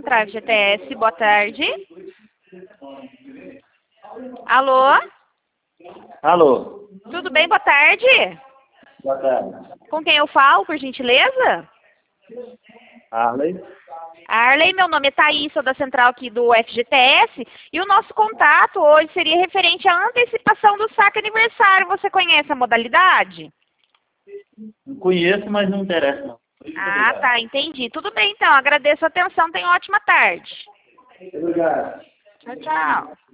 Central FGTS, boa tarde. Alô? Alô? Tudo bem, boa tarde? Boa tarde. Com quem eu falo, por gentileza? Arley? Arley, meu nome é Thaís, sou da central aqui do FGTS, e o nosso contato hoje seria referente à antecipação do saque aniversário. Você conhece a modalidade? Não conheço, mas não interessa não. Ah, tá, entendi. Tudo bem, então. Agradeço a atenção. Tenha uma ótima tarde. Obrigado. Tchau, tchau.